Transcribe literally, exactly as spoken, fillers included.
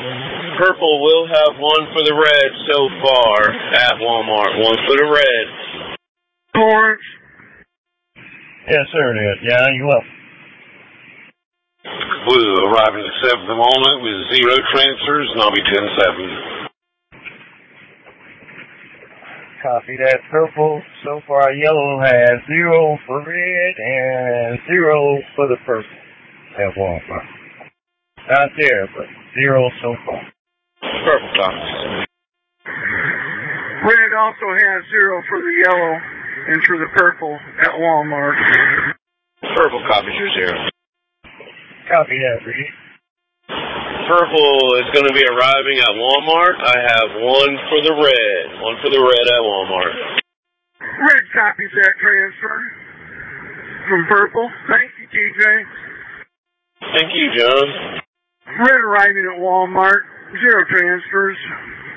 Purple will have one for the red so far at Walmart. One for the red. Orange. Yes, sir, it is. Yeah, you will. Blue arriving at seven at the moment with zero transfers, and I'll be ten seven. Copy that. Purple. So far, yellow has zero for red and zero for the purple at Walmart. Not there, but zero so far. Purple copies. Red also has zero for the yellow and for the purple at Walmart. Purple copies your zero. Copy that, Reed. Purple is going to be arriving at Walmart. I have one for the red. One for the red at Walmart. Red copies that transfer from purple. Thank you, T J. Thank you, John. Red arriving at Walmart. Zero transfers.